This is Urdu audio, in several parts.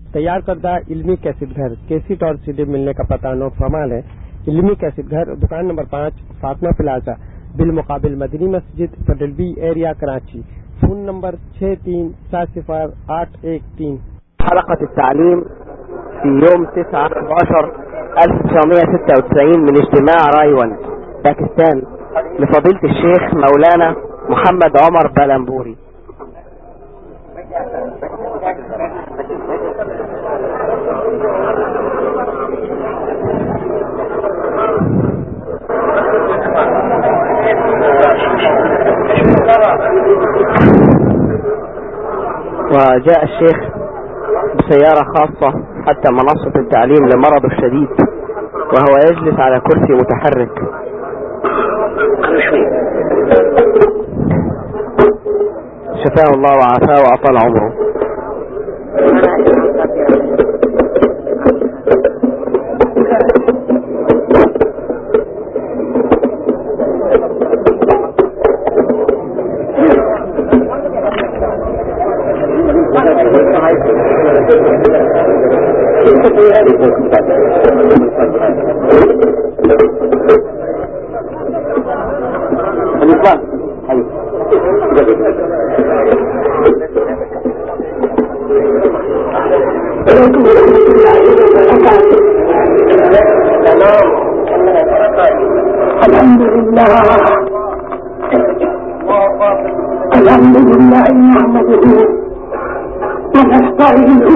तैयार करदा इल्मी कैसेट घर कैसेट और सीडी मिलने का पता नोट फरमान है। इल्मी कैसेट घर दुकान नंबर 5 फातिमा प्लाजा बिल मुकाबिल मदनी मस्जिद पडलबी एरिया कराची। Phone number 63400813। حلقة التعليم في يوم 9/11/1996 من اجتماع رايوان باكستان لفضيلة الشيخ مولانا محمد عمر بلنبوري. وجاء الشيخ بسيارة خاصة حتى منصة التعليم لمرضه الشديد، وهو يجلس على كرسي متحرك. شفاه الله وعافاه وأطال عمره. الحمد لله نحمده ونستعينه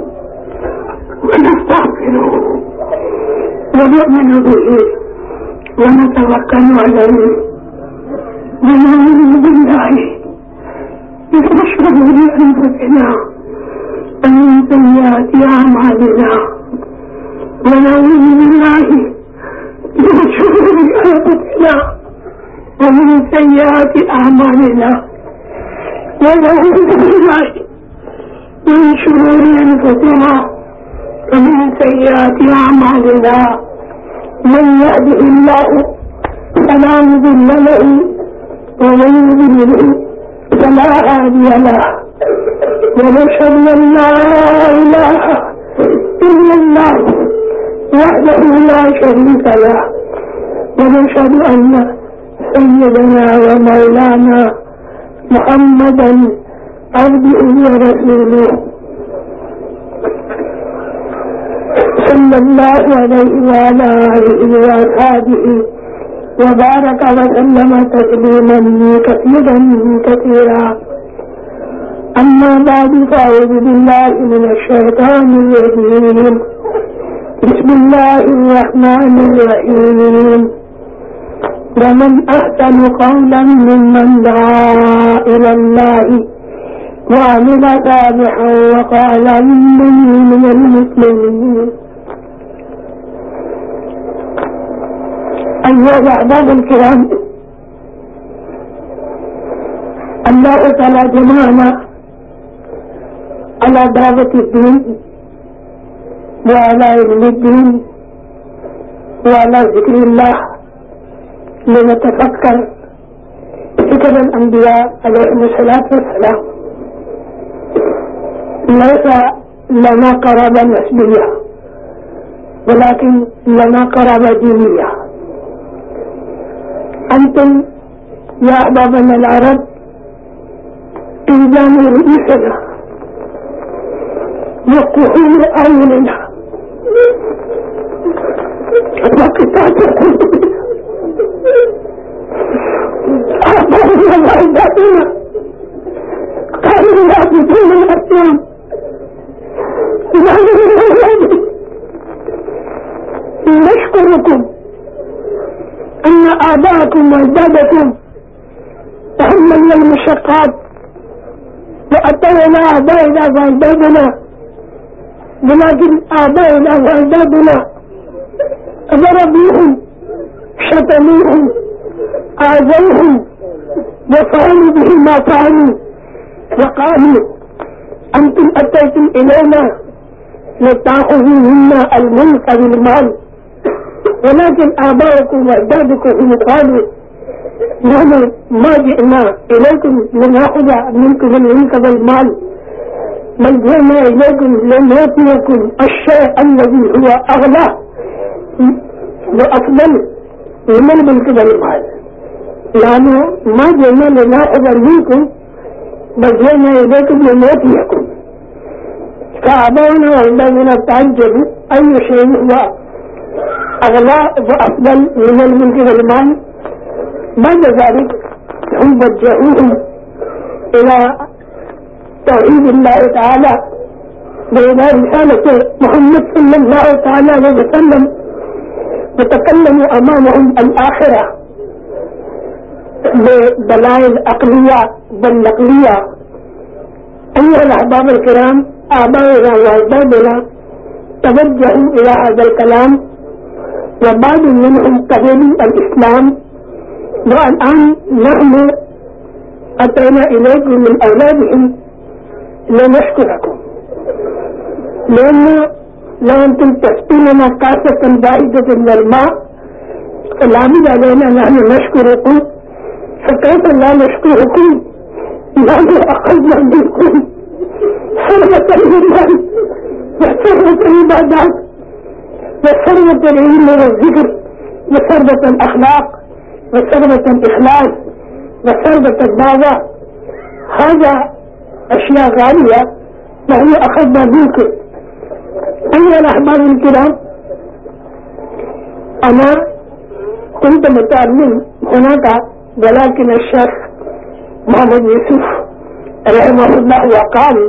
ونستغفره ونؤمن به ونتوكل عليه ونعوذ بالله من شرور انفسنا ومن سيئات اعمالنا ونعوذ بالله من شرور انفسنا ومن سيئات اعمالنا ونعوذ بالله من شرور انفسنا ومن سيئات اعمالنا. من يهده الله فلا مضل له ومن يضلل فلا هادي له، ونشهد ان لا اله الا الله وحده لا شريك له، ونشهد ان سيدنا ومولانا محمدا عبده ورسوله صلى الله عليه وعلى آله وأصحابه وبارك وسلم تسليما كثيرا كثيرا. أما بعد فأعوذ بالله من الشيطان الرجيم. بسم الله الرحمن الرحيم. ومن أحسن قولا ممن دعا إلى الله وعمل صالحا وقال إنني من المسلمين. أيها الأحباب الكرام، الله تعالى جمعنا على دعوة الدين وعلى علم الدين وعلى ذكر الله لنتفكر فكر الأنبياء عليهم الصلاة والسلام. ليس لنا قرابة نسبية ولكن لنا قرابة دينية. أنتم يا أحبابنا العرب إنجام رؤوسنا وكحول أعيننا وقطعتكم أحبابنا وأحبابنا كانوا يعبدون الأصنام نشكركم أن آباءكم وأجدادكم تحملنا المشقات وأتينا آبائنا وأجدادنا، ولكن آبائنا وأجدادنا ضربوهم شتموهم آذوهم وفعلوا به ما فعلوا وقالوا أنتم أتيتم إلينا لتأخذوا منا الملك بالمال، ولكن آباؤكم وأجدادكم هم قالوا نحن ما جئنا إليكم لنأخذ منكم الملك بالمال، بل إليكم لنعطيكم الشيء الذي هو أغلى وأفضل من الملك والمال، يعني ما جئنا لنأخذ منكم بل جئنا إليكم لنعطيكم. فأبونا والذين تعجبوا أي شيء هو أغلى وأفضل من الملك والمال. بعد ذلك هم وجهوهم إلى توحيد الله تعالى وإلى رسالة محمد صلى الله تعالى عليه وسلم، وتكلموا أمامهم الآخرة بدلائل عقلية والنقلية. أيها الأحباب الكرام، آبائنا وأجدادنا توجهوا إلى هذا الكلام، وبعض منهم قبلوا الإسلام، والآن نحن أتينا إليكم من أولادهم لنشكركم، لأن لو أنتم تسقوننا كاسة واحدة من الماء فلابد علينا نحن نشكركم، فكيف لا نشكركم؟ نحن أخذنا منكم ثروة الإيمان وثروة العبادات وثروة العلم والذكر وثروة الأخلاق وثروة الإخلاص وثروة الدعوة. هذا أشياء غالية نحن أخذنا منكم. أيها الأحباب الكرام، أنا كنت متعلم هناك، ولكن الشيخ محمد يوسف رحمه الله وقال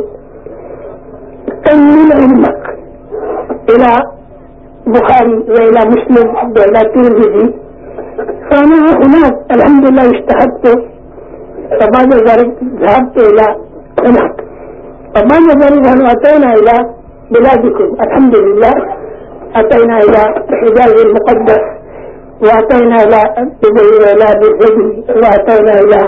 كمل علمك إلى بخاري وإلى مسلم وإلى الترمذي. فأنا هناك الحمد لله اجتهدت، وبعد ذلك ذهبت إلى هناك، وبعد ذلك أتينا إلى بلادكم الحمد لله، أتينا إلى الحجاز المقدس، وأتينا إلى دبي وإلى دبي، وأتينا إلى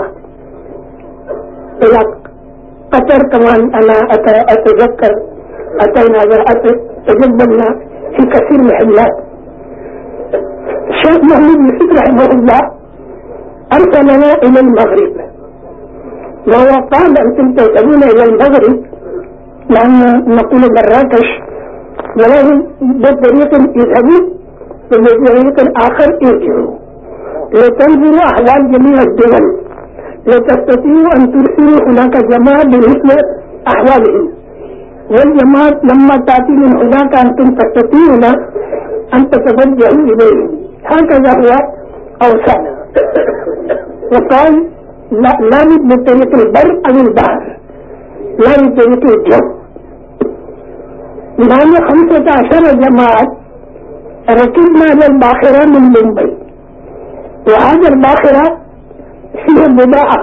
قطر كمان. أنا أتذكر أتينا تجبنا في كثير من المحلات. الشيخ محمد يوسف رحمه الله أرسلنا إلى المغرب، وهو قال أنتم تذهبون إلى المغرب لأن نقول مراكش، ولكن بطريق يذهبون وبطريق آخر يرجعوا لتنظروا أحوال جميع الدول، لتستطيعوا أن ترسلوا هناك جماعة بمثل أحوالهم، والجماعة لما تأتي من هناك أنتم تستطيعون أن تتوجهوا إليهم. هكذا هو أوصانا، وقال لا بطريق البر أو البحر، لا بطريق الجو. نحن 15 جماعة ركبنا إلى الباخرة من ممبئی، وهذا الباخرة فيه بضاعة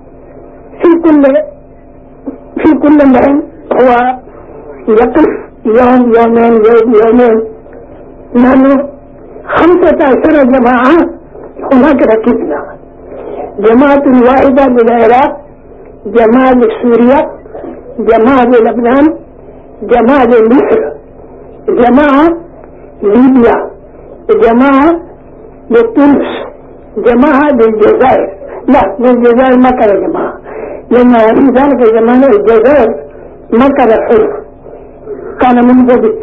في كل مهن هو يقف يوم يومين يومين. نحن 15 جماعة هناك ركبنا، جماعة واحدة للعراق، جماعة لسوريا، جماعة للبنان، جماعة لمصر، جماعة ليبيا، جماعة لتونس، جماعة للجزائر. لا، للجزائر ما كان جماعة، لأن في ذلك الزمان الجزائر ما كان حر، كان منضبط.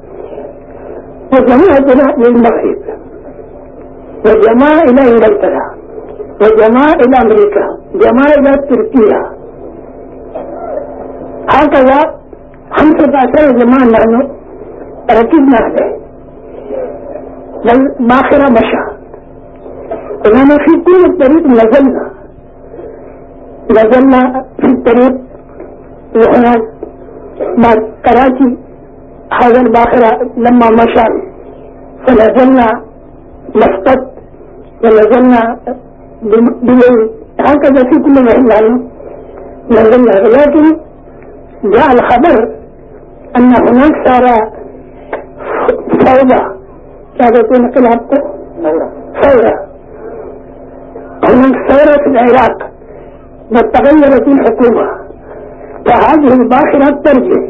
وجماعتنا للمغرب، وجماعة إلى إنجلترا، وجماعة إلى أمريكا، جماعة إلى تركيا. هكذا 15 جماعة نحن ركبنا عليه. والباخرة مشى، ونحن في كل الطريق نزلنا في الطريق، وهناك بعد كراچي هذا الباخرة لما مشى فنزلنا مسقط ونزلنا بليل. هكذا في كل مكان نزلنا. ولكن جاء الخبر أن هناك صار فوضى، كانت انقلاب ثورة، هناك ثورة في العراق وتغيرت الحكومة، فهذه الباخرة ترجع.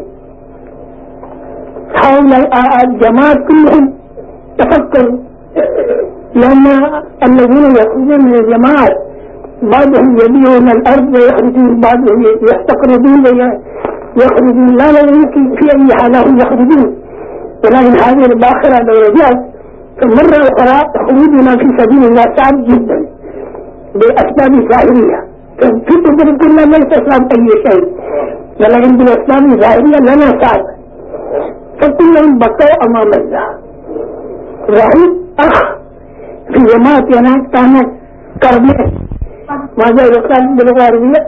حاول الجماعة كلهم تفكروا، لأن الذين يخرجون من الجماعات بعضهم يبيعون الأرض ويخرجون، بعضهم يستقرضون يخرجون لا يمكن في أي حال هم يخرجون، ولكن هذه الباخرة درجات. فمرة أخرى خروجنا في سبيل الله صعب جدا بأسباب ظاهرية، في تدرك كنا ليس صعب أي شيء، ولكن بالأسباب الظاهرية لنا صعب، فكلهم بقوا أمام الله. رأيت أخ في جماعتنا كان كرمه ماذا يقال بالغربية؟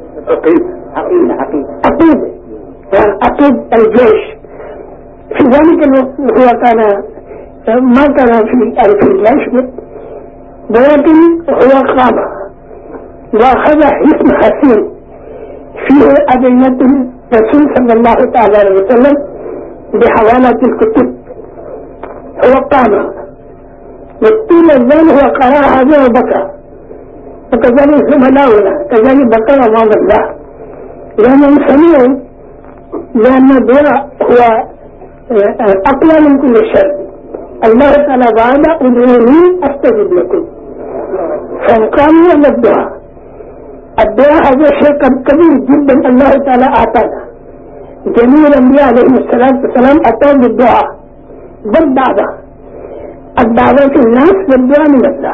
عقيد الجيش. في ذلك الوقت هو كان ما كان في الجيش، ولكن هو قام وأخذ اسم حسين فيه أدلة الرسول صلى الله تعالى عليه وسلم بحوالة الكتب. هو قام وطول الليل هو قرأ هذا وبكى، وكذلك زملاؤنا كذلك بكى أمام الله، لأنهم سمعوا لأن الدعاء هو أقوى من كل شيء. الله تعالى وعد ادعوني أستجب لكم، فقاموا على الدعاء. الدعاء هذا شيء كبير جدا الله تعالى أعطانا. جميع الأنبياء عليهم الصلاة والسلام أتوا بالدعاء والدعوة، الدعوة في الناس والدعاء من الله.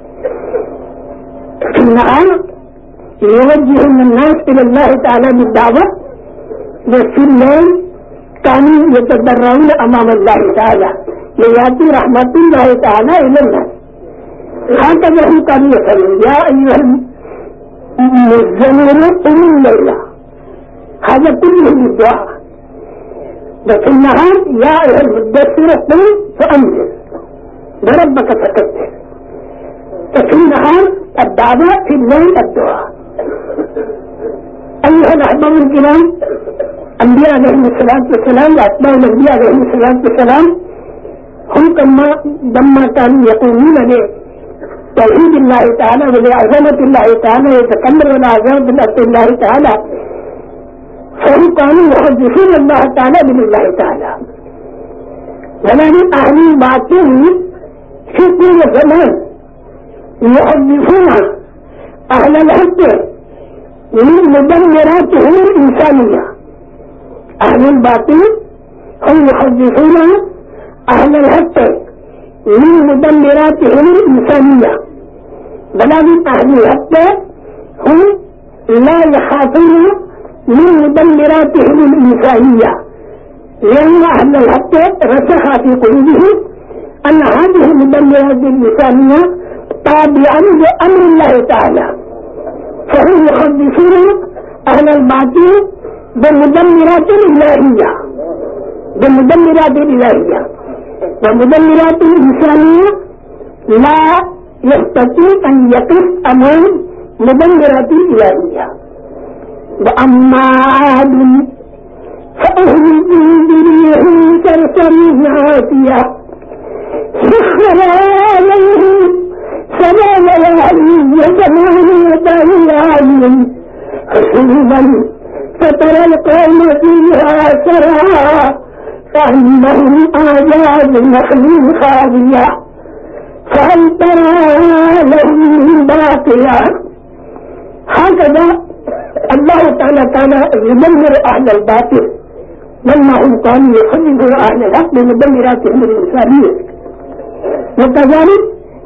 في النهار يوجهون الناس إلى الله تعالى بالدعوة، وفي الليل كانوا يتضرعون أمام الله تعالى ليأتي رحمة الله تعالى إلى الناس. هكذا هم كانوا يفعلون. يا أيها المزمل قم الليل، هذا كله الدعاء. وفي النهار يا أيها المدثر قم فأنذر وربك فكبر. ففي النهار الدعوة، في الليل الدعاء. أيها الأحباب الكرام، أنبياء عليهم الصلاة والسلام وأتباع الأنبياء عليهم الصلاة والسلام هم لما كانوا يقومون بتوحيد الله تعالى وبعظمة الله تعالى يتكلمون على عظمة الله تعالى، فهم كانوا يحدثون الله تعالى بالله تعالى. ولكن أهل الباطل في كل زمان يحدثون أهل الحق من مدمراتهم الإنسانية. أهل الباطل هم يحدثون أهل الحق من مدمراتهم الإنسانية، ولكن أهل الحق هم لا يخافون من مدمراتهم الإنسانية، لأن أهل الحق رسخ في قلوبهم أن هذه المدمرات الإنسانية تابعة لأمر الله تعالى، فهم يخبثون أهل الباطل بالمدمرات الإلهية، بالمدمرات الإلهية. والمدمرات الإنسانية لا يستطيع أن يقف أمام مدمرات الإلهية. وأما عاد فأهلكوا بريح صرصر عاتية سخر عليهم 7 ليال و8 أيام حسوبا فترى القوم فيها سرعا كأنهم أعجاز نخل خاوية فهل ترى لهم من باقية. هكذا الله تعالى كان يدمر أهل الباطل لما هم كانوا يخرجوا أهل الحق بمدمراتهم الإنسانية، وكذلك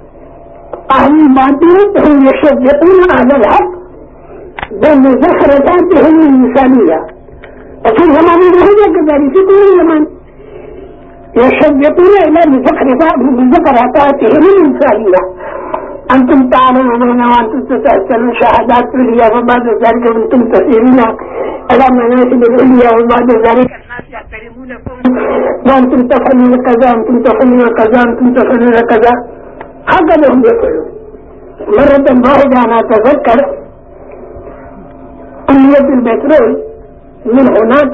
أهل الباطل هم يشجعون أهل الحق بمزخرفاتهم الإنسانية. وفي زمان الهجرة كذلك في كل زمان يشجعون إلى مزخرفاتهم الإنسانية. أنتم تعلمون وأنتم تتأثرون شهادات العليا وبعد ذلك أنتم تسيرون على مناسب العليا وبعد ذلك الناس يحترمونكم وأنتم تفعلون كذا أنتم تفعلون كذا أنتم تفعلون كذا. هكذا هم يقولون. مرة واحدة أنا أتذكر كلية البترول من هناك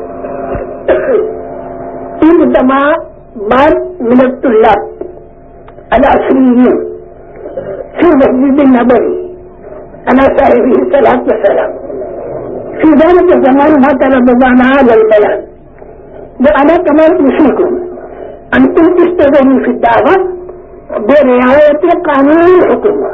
اجتمع بعض من الطلاب العصريين في مسجد النبوي على صاحبه الصلاة والسلام. في ذلك الزمان ما كان بضعنا هذا البيان، وأنا كمان أوصيكم أنتم تشتغلوا في الدعوة برعاية قانون الحكومة،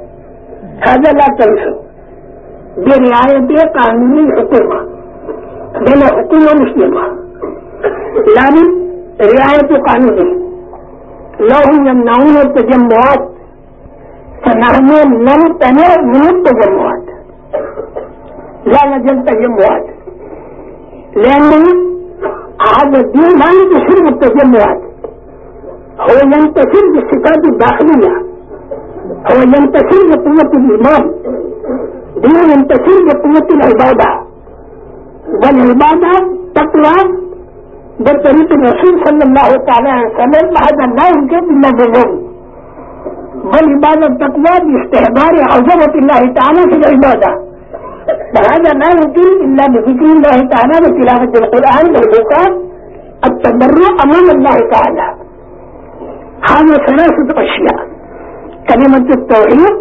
هذا لا تنسوا، برعاية قانون الحكومة. بين حكومة مسلمة لكن رعاية قانونه. لو هم يمنعون التجمعات فنحن نمتنع من التجمعات، لا نجل تجمعات، لأن هذا الدين لا ينتشر بالتجمعات، هو ينتشر بالصفات الداخلية، هو ينتشر بقوة الإيمان، دين ينتشر بقوة العبادة، والعبادة تقوى بطريق الرسول صلى الله تعالى عليه وسلم. هذا لا يمكن إلا بالعلم، بل عبادة تقوى باستحضار عظمة الله تعالى في العبادة، وهذا لا يمكن إلا بذكر الله تعالى وتلاوة القرآن والبكاء التضرع أمام الله تعالى. هذا ثلاثة أشياء: كلمة التوحيد،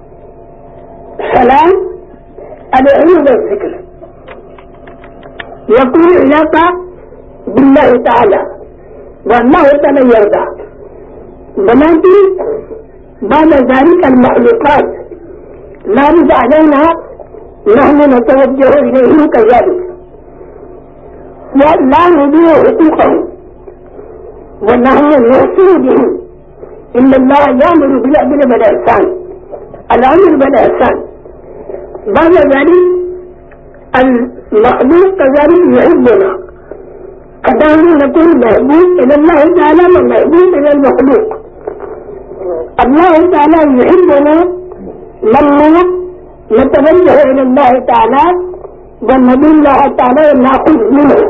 سلام، العلم والذكر. يكون علاقة بالله تعالى والله تعالى يرضى، ولكن بعد ذلك المخلوقات لا رد علينا، نحن نتوجه إليهم كذلك ولا نضيع حقوقهم ونحن نحسن بهم. إن الله يأمر بالعدل والإحسان، الأمر بالإحسان. بعد ذلك المخلوق كذلك يحبنا، كذلك نكون محبوب إلى الله تعالى ومحبوب إلى المخلوق. الله تعالى يحبنا لما نتوجه إلى الله تعالى ونبي الله تعالى نأخذ منه،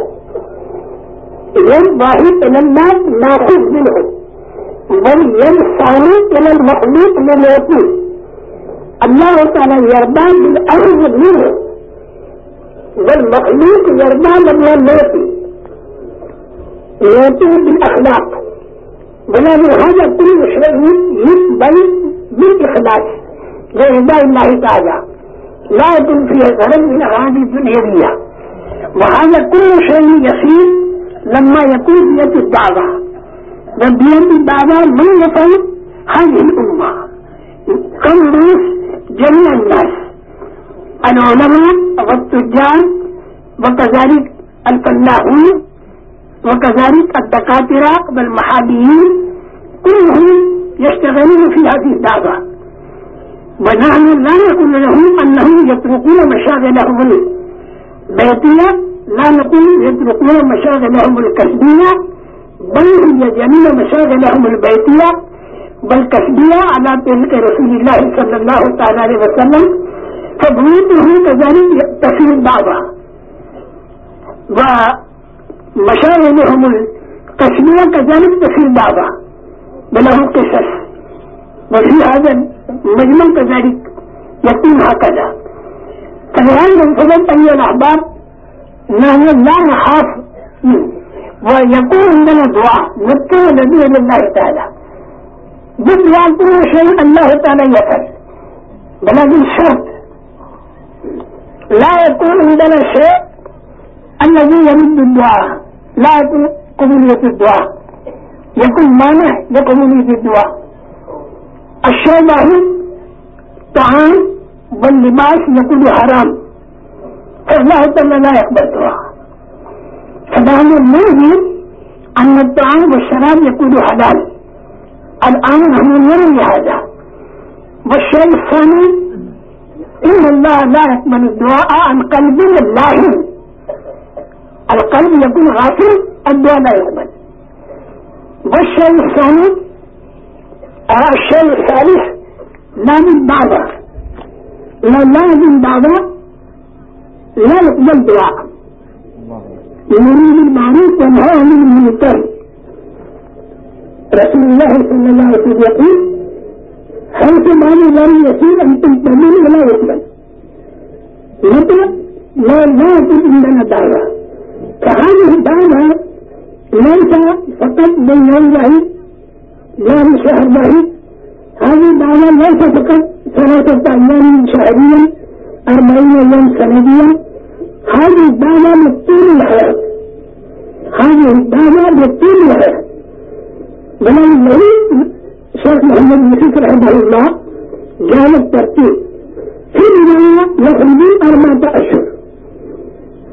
يرضى إلى الله نأخذ منه، بل ينسان إلى المخلوق للوطن. الله تعالى يرضى بالأخذ منه، والمخلوق يرضى لما يأتي بالأخلاق. ولكن هذا كل شيء يقبل بالإخلاص لرضا الله تعالى، لا يكون فيه غرض من أغراض الدنيوية. وهذا كل شيء يصير لما يكون بيد الدعوة، وبيد الدعوة من يفعل هذه الأمة كم الناس، جميع الناس، العلماء والتجار وكذلك الفلاحون وكذلك الدكاترة والمحامين، كلهم يشتغلون في هذه الدعوة. ونحن لا نقول لهم أنهم يتركون مشاغلهم البيتية، لا نقول يتركون مشاغلهم الكسبية، بل يجعلون مشاغلهم البيتية والكسبية على طريق رسول الله صلى الله تعالى عليه وسلم، فبيوته كذلك تصير الدعوة، ومشاغلهم الكسبية كذلك تصير الدعوة، بلهم قصص. وفي هذا المجمع كذلك يكون هكذا. فلهذا السبب أيها الأحباب نحن لا نخاف، ويكون عندنا دعاء نتوجه به إلى الله تعالى. بالدعاء كل شيء الله تعالى يفعل، ولكن شرط لا يكون عندنا شيء الذي يمد الدعاء، لا يكون قبولية الدعاء، يكون مانع لقبولية الدعاء. الشيء معروف طعام واللباس يكون حرام، فالله تعالى لا يقبل دعاء. فنحن نريد أن الطعام والشراب يكون حلال. الآن نحن نرى هذا. والشيء الثاني إن الله لا يقبل الدعاء عن قلب لاهٍ، القلب يكون غافل، الدعاء لا يقبل. والشيء الثاني الشيء الثالث لا من بعضه، لا من بعضه لا يقبل دعاء. يريد المعروف وينهى عن المنكر. رسول الله صلى الله عليه وسلم يقول: حيث معنى لم يصير أن تنتمين ولا يقبل. متى لا يكون عندنا دعوة. فهذه الدعوة ليس فقط بين الله لا من شهر بعيد، هذه الدعوة ليس فقط 3 أيام شهريا 40 يوم سنويا، هذه الدعوة لطول الحياة، هذه الدعوة لطول الحياة. ولكن الشيخ محمد بن يوسف رحمه الله جعل الترتيب في البداية يخرجون 4 أشهر،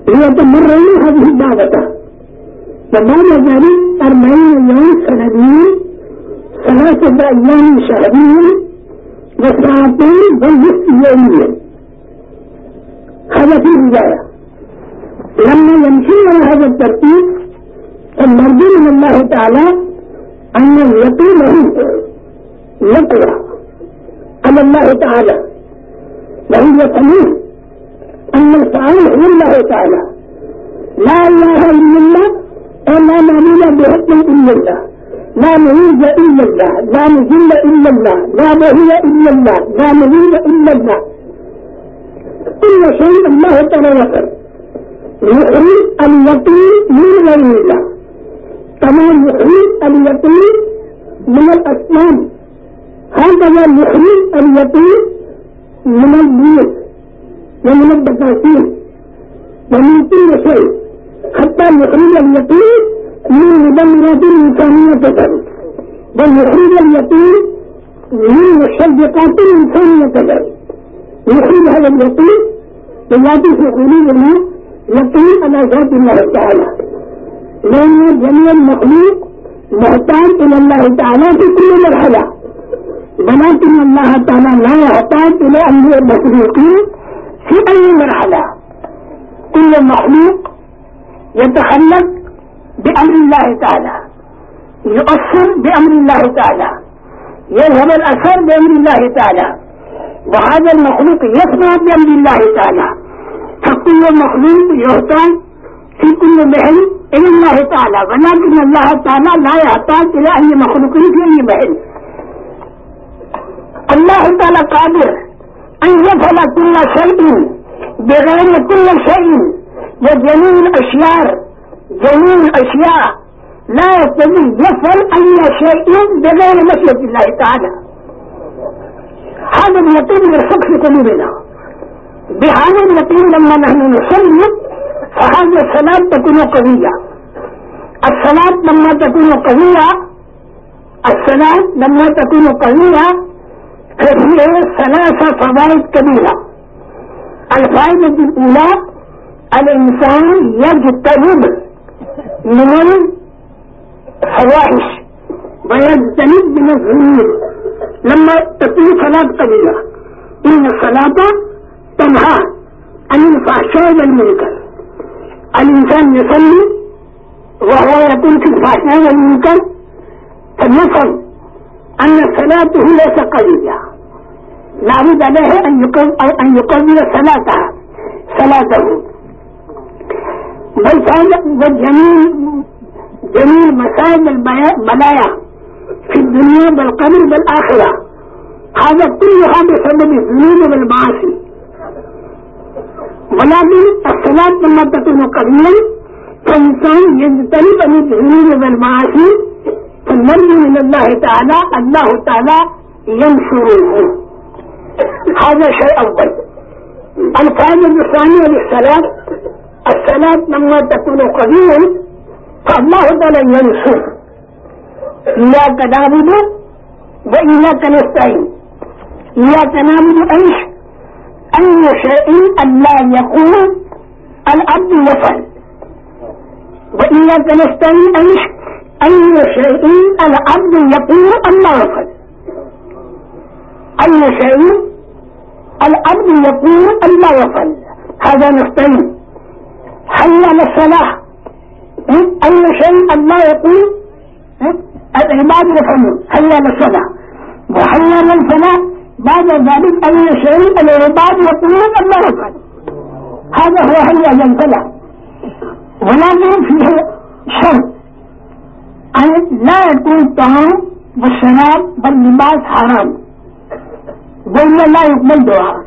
ويتمرن هذه الدعوة. وبعد ذلك 40 يوم سنويا، 3 أيام شهريا، وساعتين والنصف يوميا. هذا في البداية. لما يمشي على هذا الترتيب فالمرجو من الله تعالى أن يقيمه يقوى على الله تعالى، وهو يقول أن الفعال هو الله تعالى، لا إله إلا الله ولا معبود بحق إلا الله، لا معيد إلا الله، لا مذل إلا الله، لا بهي إلا الله، لا مذيب إلا الله. كل شيء الله تعالى يقول يحيي اليقين من غير الله، كما يحيي اليقين من الأسنان، هكذا يحيي اليقين من البيوت ومن البساتين ومن كل شيء، حتى يحيي اليقين من مدمرات الإنسانية كذلك، ويحيي اليقين من مشجقات الإنسانية كذلك. يحيي هذا اليقين بذاته في قلوبنا يقين على ذات الله تعالى، لأن جميع المخلوق محتاج إلى الله تعالى في كل مرحلة، ولكن الله تعالى لا يحتاج إلى أمر المخلوقين في أي مرحلة. كل مخلوق يتخلق بأمر الله تعالى، يؤثر بأمر الله تعالى، يذهب الأثر بأمر الله تعالى، وهذا المخلوق يصنع بأمر الله تعالى. فكل مخلوق يحتاج في كل محل إلى الله تعالى، ولكن الله تعالى لا يحتاج إلى أي مخلوق في أي محل. الله تعالى قادر أن يفعل كل شيء بغير كل شيء، وجميع الأشياء لا يستطيع يفعل أي شيء بغير مشيئة الله تعالى. هذا اليقين يرسخ في قلوبنا. بهذا اليقين لما نحن نصلي فهذه الصلاة تكون قوية. الصلاة لما تكون قوية فهي 3 فوائد كبيرة. الفائدة الأولى الإنسان يجتنب من الفواحش ويجتنب من الذنوب لما تكون صلاة قوية. إن الصلاة تنهى عن الفحشاء والمنكر. الإنسان يصلي وهو يكون في الفحشاء والمنكر فليفهم أن صلاته ليس قوية، لابد عليه أن يقوي صلاته. وجميع مسائل البلايا في الدنيا والقبر والآخرة هذا كلها بسبب الذنوب والمعاصي. ولكن الصلاة لما تكون قوية فالإنسان يجتنب عن الذنوب والمعاصي، فالنرجو من الله تعالى ينصره. هذا شيء أول. الفائدة الثانية للصلاة، الصلاة لما تكون قوية فالله تعالى ينصر. إياك نعبد وإياك نستعين. إياك نعبد أي شيء ألا يقول العبد يفعل، وإياك نستعين أي شيء العبد يقول الله يفعل. أي شيء العبد يقول الله يفعل هذا نستعين. حي على الصلاة أي شيء الله يقول العباد يفعلون حي على الصلاة، وحي على الفلاح بعد ذلك أي شيء العباد يقولون الله يفعل. هذا هو حي على الفلاح. ولكن فيه شرط أن لا يكون الطعام والشراب واللباس حرام، وإلا لا يقبل دعاء.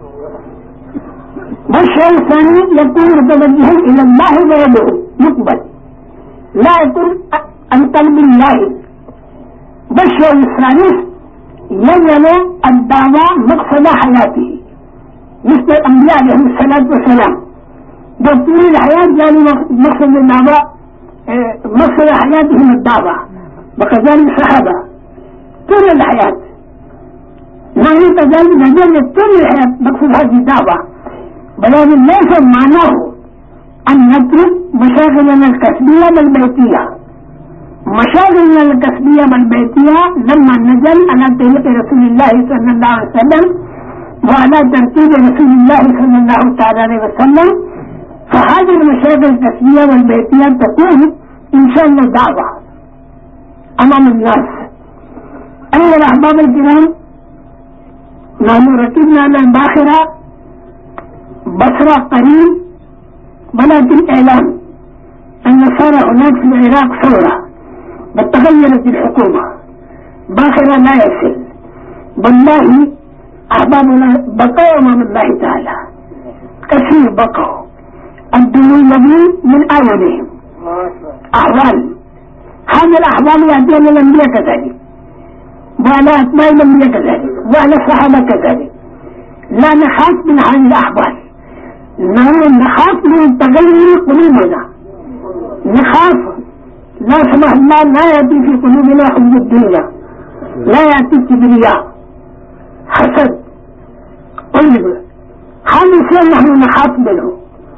والشيء الثاني يكون متوجها إلى الله ويده يقبل، لا يكون عن قلب الله. والشيء الثالث يجعل الدعوة مقصد حياته، مثل الأنبياء عليهم الصلاة والسلام طول الحياة جعلوا مقصد الدعوة مقصد حياتهم الدعوة، وكذلك الصحابة طول الحياة. نحن كذلك نجعل طول الحياة مقصد هذه الدعوة، ولكن ليس معناه أن نترك مشاغلنا الكسبية والبيتية. مشاغلنا الكسبية والبيتية لما نزل على طريق رسول الله صلى الله عليه وسلم وعلى ترتيب رسول الله صلى الله عليه وسلم، فهذه المشاغل الكسبية والبيتية تكون إن شاء الله دعوة أمام الناس. أيها الأحباب الكرام، نحن ركبنا على الباخرة بصرة قريب، ولكن إعلان أن صار هناك في العراق ثورة وتغيرت الحكومة. باخرة لا يصل. والله أحبابنا بقوا أمام الله تعالى، كثير بقوا. الدنيا الذي من أولهم أحوال، هذا الأحوال يأتي على الأنبياء كذلك، وعلى أتباع الأنبياء كذلك، وعلى الصحابة كذلك. لا نخاف من هذه الأحوال، نخاف من تغير قلوبنا، نخاف لا سمح الله لا يأتي في قلوبنا حب الدنيا، لا يأتي كبرياء، حسد، قلب. هذا الشيء نحن نخاف منه.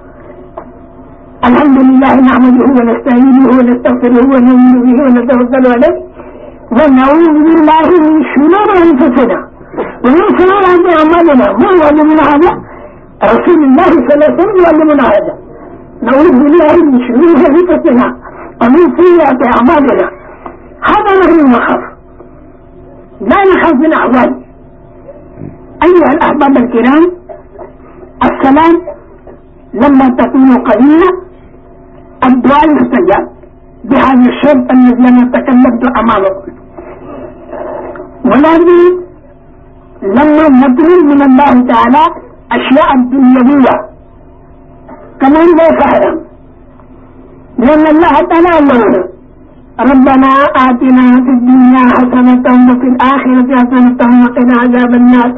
الحمد لله نحمده ونستعينه ونستغفره ونؤمن به ونتوكل عليه ونعوذ بالله من شرور أنفسنا ومن سيئات أعمالنا. من يعلمنا هذا؟ رسول الله صلى الله عليه وسلم يعلمنا هذا. نعوذ بالله من شرور أنفسنا ومن سيئات أعمالنا. هذا نحن نخاف، لا نخاف من أحوال. أيها الأحباب الكرام، السلام لما تكون قليلة الدعاء يستجاب بهذا الشرط الذي أنا تكلمت أمامكم. ولكن لما نطلب من الله تعالى أشياء دنيوية كمان لا فحرم، لأن الله تعالى يقول ربنا آتنا في الدنيا حسنة وفي الآخرة حسنة وقنا عذاب النار.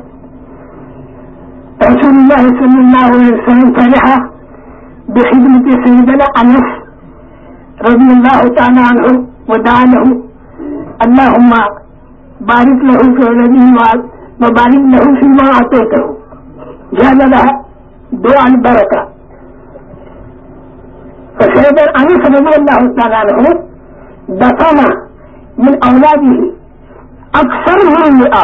رسول الله صلى الله عليه وسلم فرح بخدمة سيدنا أنس رضي الله تعالى عنه ودعا له اللهم بارك له في ولده وبارك له فيما أعطيته. جعل لها دعاء البركة. فسيدنا أنس رضي الله تعالى عنه دفن من أولاده أكثر من 100،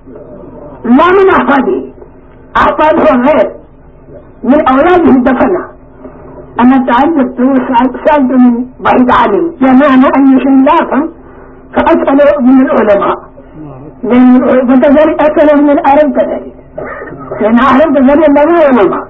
لا من أحفاده، أحفاده غير من أولاده دفن. أنا تعجبت وسألت من بعيد عالم جمعنا أي شيء لا أفهم فأسأل من العلماء، وكذلك أسأل من العرب كذلك، لأن العرب كذلك لنا علماء،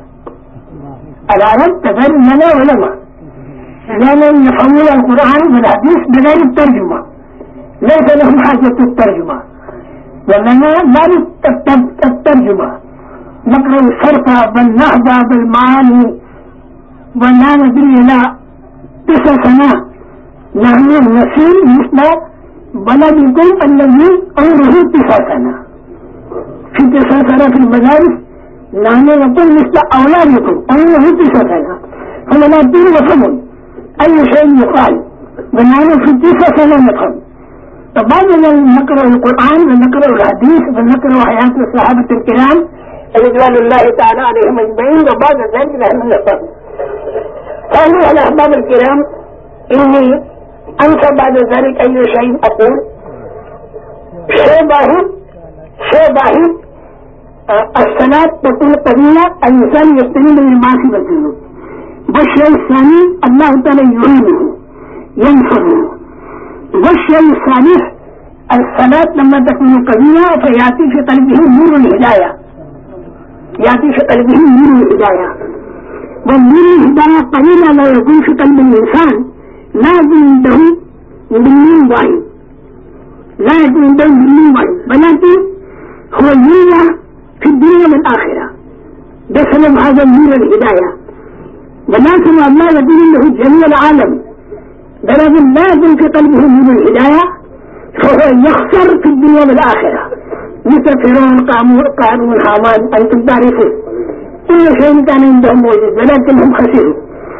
العرب كذلك لنا علماء، لأن يفهمون القرآن والحديث بغير الترجمة، ليس لهم حاجة الترجمة، ولنا لا الترجمة، نقرأ الصرف والنحو بالمعاني ولا ندري إلى 9 سنة. نحن نسير مثل بلدكم الذي عمره 9 سنة. في 9 سنة في المدارس نحن نقول مثل أولادكم عمره 9 سنة، هم لا يفهمون أي شيء يقال، ونحن في 9 سنة نفهم. فبعدنا نقرأ القرآن ونقرأ الحديث ونقرأ حياة الصحابة الكرام رضوان الله تعالى عليهم أجمعين، وبعد ذلك نحن نفهم. أيها الأحباب الكرام، إني أنسى بعد ذلك أي شيء أقول. شيء باهي الصلاة تكون قليلة، الإنسان يستعين بالمعاصي والذنوب. والشيء الثاني الله تعالى يعينه ينصره. والشيء الثالث الصلاة لما تكون قليلة فيأتي في قلبه نور الهداية، يأتي في قلبه نور الهداية. والنور الهداية قليلة لا يكون في قلب الإنسان، لا يكون عنده بالنور واحد، لا يكون عنده بالنور واحد، ولكن هو النور في الدنيا والآخرة بسبب هذا النور الهداية. ولكن الله يقول له جميع العالم، ولكن لا يكون في قلبه نور الهداية فهو يخسر في الدنيا والآخرة، مثل فرعون قارون هامان أنتم تعرفون كل شيء كان عندهم موجود ولكنهم خسروا.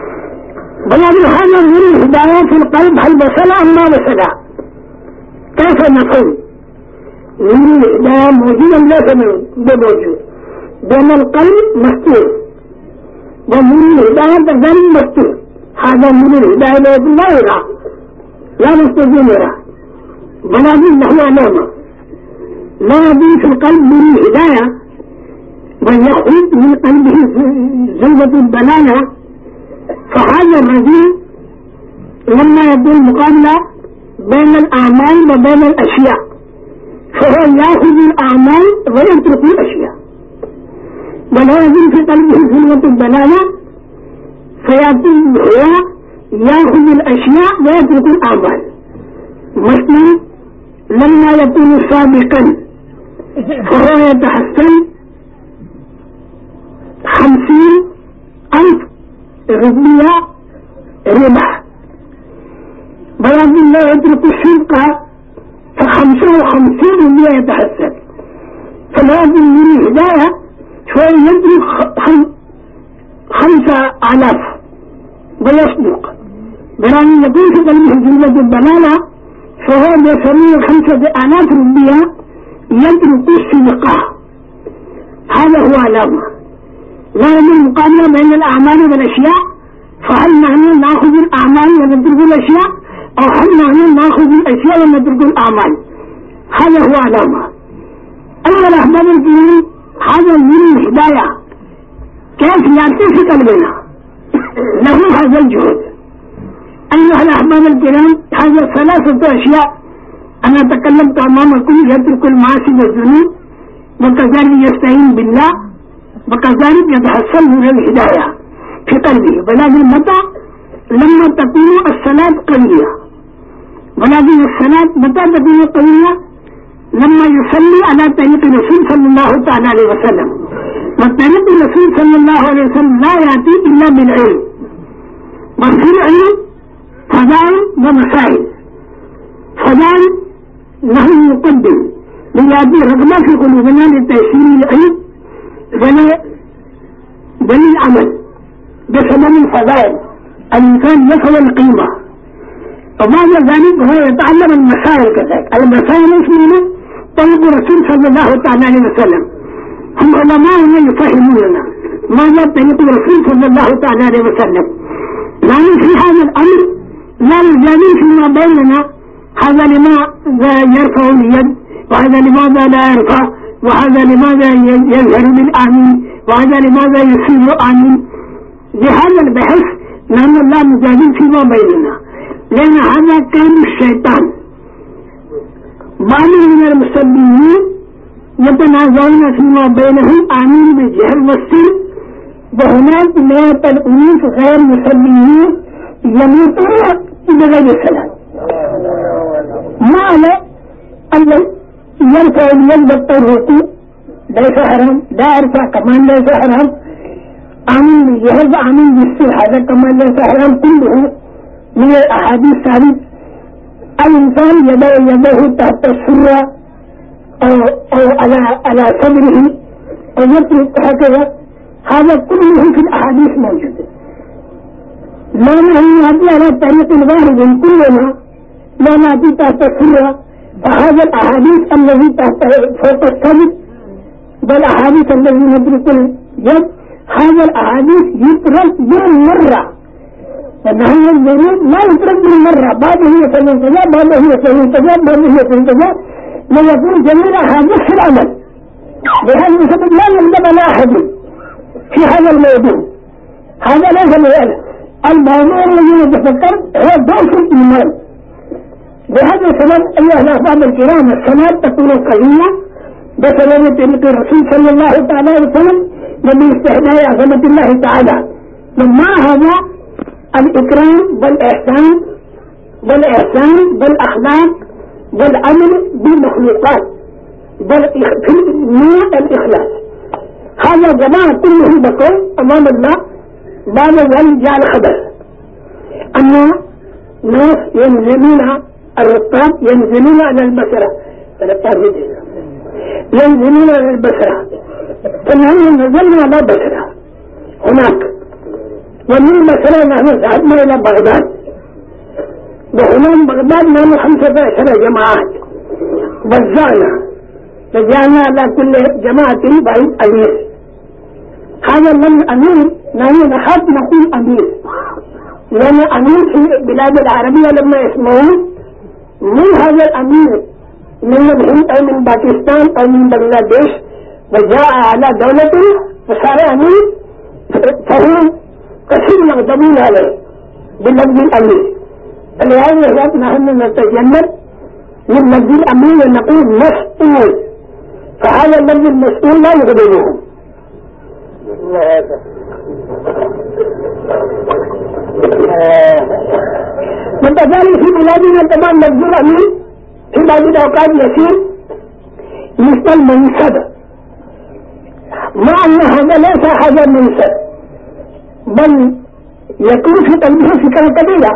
ولكن هذا نور الهداية في القلب هل وصل أم ما وصل؟ كيف نقول نور الهداية موجود أم ليس موجود؟ بأن القلب مفتوح ومن الهداية غير مستور. هذا من الهداية لا يرى لا مستدين ولكن له علامة لا يبين في القلب من الهداية ويخرج من قلبه زلة البلالة. فهذا الرجل لما يبدو المقابلة بين الأعمال وبين الأشياء فهو يأخذ الأعمال ويترك الأشياء، ولا يبين في قلبه زلة البلالة فيأتي هو يأخذ الأشياء ويترك الأعمال. مثلا لما يكون سابقا فهو يتحسن 50,000 ربية ربح، ولكن لا يترك الشركة ف55 ربية يتحسن. فلازم من الهداية شوي يترك 5,000 ويصدق، ولكن يكون في قلبه جملة الضلالة فهو يسميه 5,000 ربية يترك الصدقة. هذا هو علامة. لا يوجد مقابلة بين الأعمال والأشياء، فهل نحن نأخذ الأعمال ونترك الأشياء، أو هل نحن نأخذ الأشياء ونترك الأعمال؟ هذا هو علامة. أيها الأحباب الكرام، هذا من الهداية كيف يأتي في قلبنا له هذا الجهد. أيها الأحباب الكرام، هذا 3 أشياء أنا تكلمت أمامكم: يترك المعاصي والذنوب، وكذلك يستعين بالله، وكذلك يتحصل من الهداية في قلبه. ولكن متى؟ لما تكون الصلاة قوية. ولكن الصلاة متى تكون قوية؟ لما يصلي على طريق الرسول صلى الله تعالى عليه وسلم. وطريق الرسول صلى الله عليه وسلم لا يأتي إلا بالعلم، وفي العلم فضائل ومسائل. فضائل نحن نقدم ليأتي رغبة في قلوبنا لتيسير العلم وللعمل بسبب الفضائل. الإنسان يفهم القيمة، وبعد ذلك هو يتعلم المسائل كذلك. المسائل اسمها طريق الرسول صلى الله تعالى عليه وسلم. هم علماء يفهموننا ماذا طريق الرسول صلى الله تعالى عليه وسلم. لكن في هذا الأمر لا نجادل فيما بيننا: هذا لماذا يرفع اليد، وهذا لماذا لا يرفع، وهذا لماذا يظهر بالآمين، وهذا لماذا يصير آمين. لهذا البحث نحن لا نجادل فيما بيننا، لأن هذا كان الشيطان. بعض من المسلمين يتنازعون فيما بينهم آمين بالجهل والسر، وهناك مئات الألوف غير مسلمين يموتون بغير السلام. ما على أن يرفع اليد بالطرق ليس حرام، لا يرفع كمان ليس حرام. آمين بالجهل وآمين بالسر هذا كمان ليس حرام. كله من الأحاديث ثابت. الإنسان يده تحت السرة أو على صدره أو يترك هكذا، هذا كله في الأحاديث موجود. لا نأتي على طريق واحد كلنا، لا نأتي تحت السرة. فهذا الأحاديث الذي تحت فوق الصدر والأحاديث الذي ندرك اليد، هذا الأحاديث يترك بالمرة. فنحن الجنود لا يترك بالمرة، بعضه يفعل كذا، بعضه يفعل كذا، بعضه يفعل كذا، ليكون جميع الأحاديث في العمل. بهذا السبب لا يندب على أحد في هذا الموضوع. هذا ليس الموضوع الذي نتفكر هو ضعف الإيمان. بهذا السبب أيها الأحباب الكرام، الصلاة تكون قوية بسبب طريق الرسول صلى الله تعالى عليه وسلم وباستحضار عظمة الله تعالى. ومع هذا الإكرام والإحسان والأخلاق والأمر بالمخلوقات من الإخلاص، هذا جماعة كله بقول أمام الله. بعد ذلك جاء الخبر أن ناس ينزلون الرقاب ينزلون على البصرة، ينزلون على البصرة، فنحن نزلنا على بصرة هناك. ومن بصرة نحن ذهبنا إلى بغداد، وهنا بغداد نحن 15 جماعات وزعنا، فجعلنا على كل جماعة بعيد أمير. هذا اللفظ أمير نحن نخاف نقول أمير، لأن أمير في البلاد العربية لما يسمعون من هذا الأمير من الهند أو من باكستان أو من بنغلاديش وجاء على دولته وصار أمير فهم كثير يغضبون عليه باللفظ الأمير. فلهذا نحن نتجنب من لفظ الأمير ونقول مسؤول، فهذا اللفظ المسؤول لا يغضبهم. وكذلك في بلادنا طبعا لفظ الأمير في بعض الأوقات يصير مثل المنصب، مع أن هذا ليس هذا المنصب، بل يكون في قلبه فكرة كبيرة.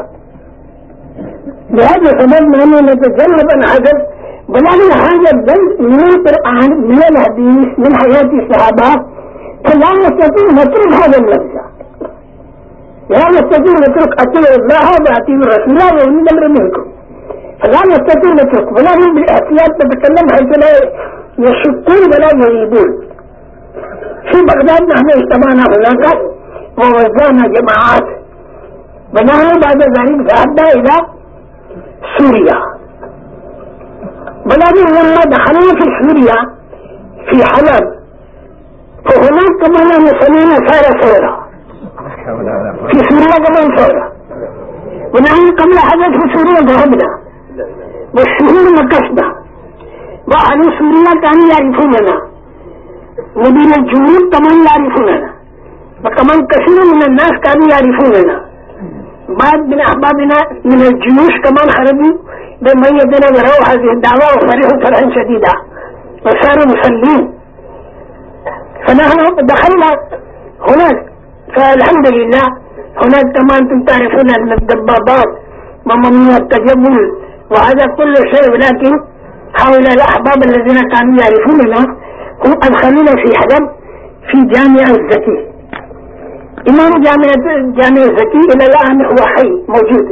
لهذا سبب نحن نتجنب عن هذا، ولكن هذا الجزء من القرآن من الحديث من حياة الصحابة، فلا نستطيع نترك هذا اللفظ، لا نستطيع نترك أطيعوا الله وأطيعوا الرسول وأولي الأمر منكم، فلا نستطيع نترك، ولكن بالاحتياط نتكلم حيث لا يشكون ولا يريبون. في بغداد نحن اجتمعنا هناك ووزعنا جماعات، ونحن بعد ذلك ذهبنا إلى سوريا، ولكن لما دخلنا في سوريا في حلب فهناك كمان مسلمين صار ثورة في سوريا كمان ثورة، ونحن قبل حدث في سوريا ذهبنا والشهور مكثنا، وأهل سوريا كانوا يعرفوننا ومن الجنوب كمان يعرفوننا، وكمان كثير من الناس كانوا يعرفوننا. بعض من أحبابنا من الجيوش كمان خرجوا بميتنا ورأوا هذه الدعوة وفرحوا فرحا شديدا وصاروا مسلمين. فنحن دخلنا هناك، فالحمد لله هناك كمان تعرفون أن الدبابات وممنوع التجمل وهذا كل شيء، ولكن هؤلاء الأحباب الذين كانوا يعرفوننا هم أدخلونا في حلب في جامع الزكي. إمام جامع الزكي إلى الآن هو حي موجود.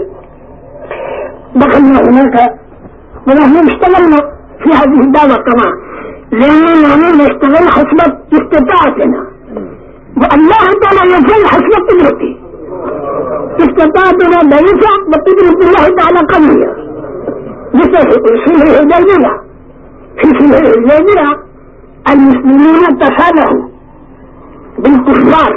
دخلنا هناك ونحن اشتغلنا في هذه الدعوة طبعا، لأننا نحن نشتغل حسب استطاعتنا، والله تعالى يفعل حسب قدرته. استطاعتنا لا ينفع بقدرة الله تعالى قوية. مثل صلح الحديبية، في صلح الحديبية المسلمون تسالحوا بالكفار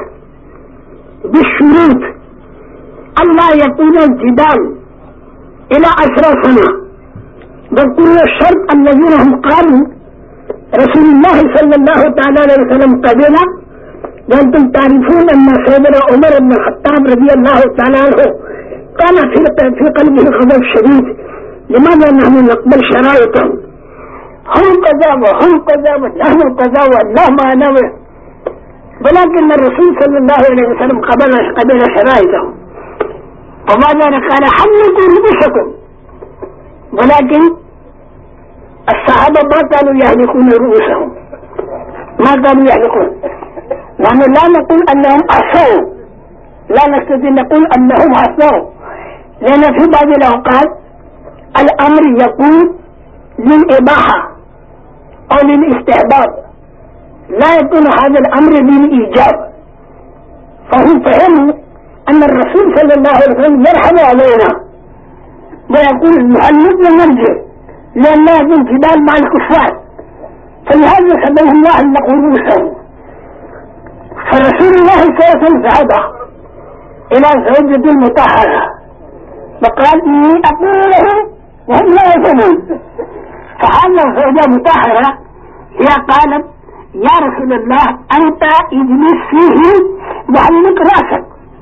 بالشروط ألا يكون الجدال إلى 10 سنة، وكل الشرط الذين هم قالوا رسول الله صلى الله تعالى عليه وسلم قبل، وأنتم تعرفون أن سيدنا عمر بن الخطاب رضي الله تعالى عنه كان في قلبه غضب شديد، لماذا نحن نقبل شرائطهم؟ هم كذا وهم كذا ونحن كذا والله ما نوى، ولكن الرسول صلى الله عليه وسلم قبل شرائطهم، وماذا قال حلقوا رؤوسكم، ولكن الصحابة ما كانوا يحلقون رؤوسهم، ما كانوا يحلقون. نحن لا نقول أنهم عصوا، لا نستطيع نقول أنهم عصوا، لأن في بعض الأوقات الأمر يكون للإباحة أو للاستحباب، لا يكون هذا الأمر للإيجاب. فهم فهموا أن الرسول صلى الله عليه وسلم يرحم علينا ويقول نحلق ونرجع لأن لا يكون جدال مع الكفار، فلهذا سبب الله أن رؤوسهم. فرسول الله صلى الله عليه وسلم ذهب إلى زوجته المطهرة وقال إني أقول لهم وهم لا يفهمون، فحال زوجة مطهرة هي قالت يا رسول الله أنت اجلس فيه وعلق رأسك.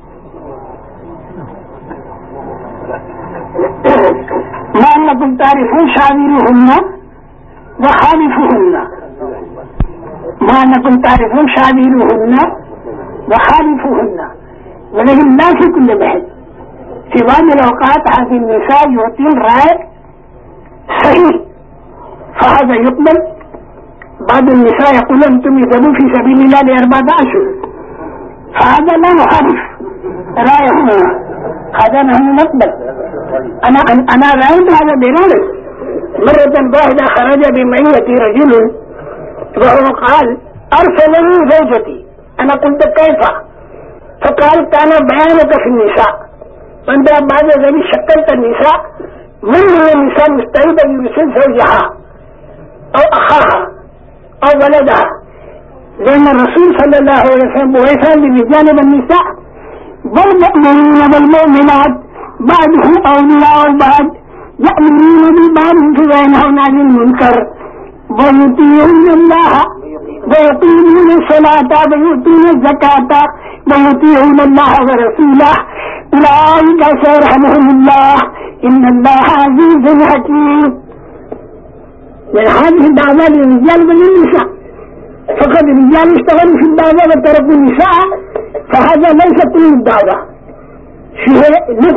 ما أنكم تعرفون شاوروهن وخالفوهن، ما أنكم تعرفون شاوروهن وخالفوهن، ولكن لا في كل بحث. في بعض الأوقات هذه النساء يعطين رأي صحيح فهذا يقبل. بعض النساء يقول أنتم يذهبوا في سبيل الله ل4 أشهر، فهذا لا نخالف رأيهم، هذا نحن نقبل. أنا رأيت هذا بنفسي مرة واحدة خرج بمعية رجل وهو قال أرسلني زوجتي أنا قلت كيف؟ فقال كان بيانك في النساء، وأنت بعد ذلك شكلت النساء من هي النساء مستعدة يرسل زوجها أو أخاها أو ولدها، لأن الرسول صلى الله عليه وسلم بعث للرجال والنساء والمؤمنين والمؤمنات بعضهم أولياء بعض يأمرون بالمعروف وينهون عن المنكر ويطيعون الله ويقيمون الصلاة ويؤتون الزكاة ويطيعون الله ورسوله أولئك سيرحمهم الله إن الله عزيز حكيم. من هذه الدعوة للرجال وللنساء، فقد الرجال اشتغلوا في الدعوة وتركوا النساء، فهذا ليس كل الدعوة، فيه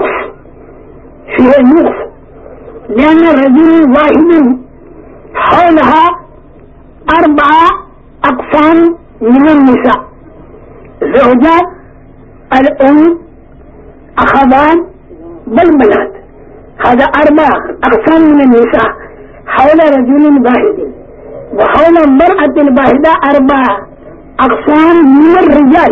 نقص لأن رجل واحد حولها 4 أقسام من النساء: زوجات، الأم، أخوات، والبنات. هذا 4 أقسام من النساء حول رجل واحد، وحول المرأة الواحدة 4 أقسام من الرجال: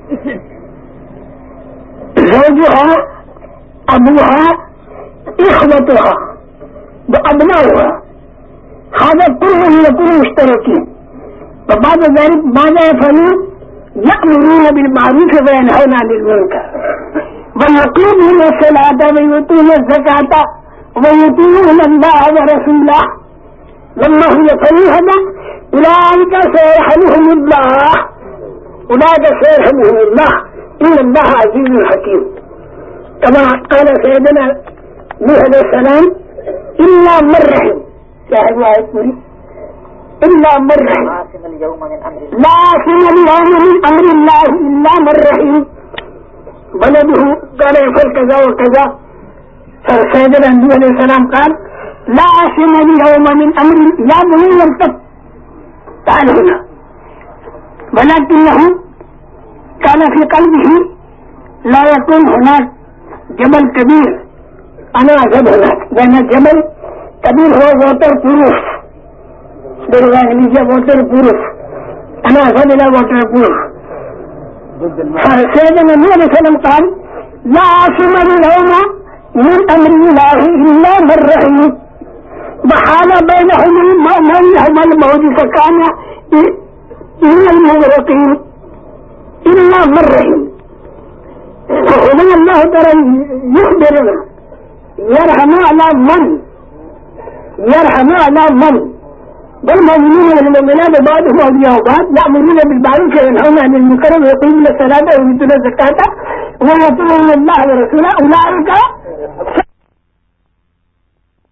زوجها، أبوها، إخوتها وأبنائها، هذا كله يكون مشتركين. وبعد ذلك ماذا يفعلون؟ يأمرون بالمعروف وينهون عن المنكر ويقيمون الصلاة ويؤتون الزكاة ويطيعون الله ورسوله. لما هم يفعلون هذا أولئك سيرحمهم الله، إن الله عزيز حكيم. كما قال سيدنا نوح عليه السلام: إلا من رحم، صاحب آية پوری، إلا من رحم، لا عاصم اليوم من أمر الله إلا من رحم، بلده قال يفعل كذا وكذا. فسيدنا نوح عليه السلام قال: لا عاصم اليوم من أمر، يا بني ارتب، تعال هنا. ولكنه كان في قلبه لا يكون هناك جبل كبير، أنا أذهب هناك، لأن الجبل كبير هو water proof، بالإنجليزية water proof، أنا أذهب إلى water proof. فسيدنا النبي عليه السلام قال: لا عاصم اليوم من أمر الله إلا من رحم، وحال بينهم الموج فكان من المغرقين إلا من رحم. فهنا الله تعالى يخبرنا يرحم على من والمؤمنين والمؤمنات بعضهم أولياء بعض يأمرون بالمعروف وينهون عن المنكر ويقيمون الصلاة ويؤتون الزكاة ويطيعون الله ورسوله أولئك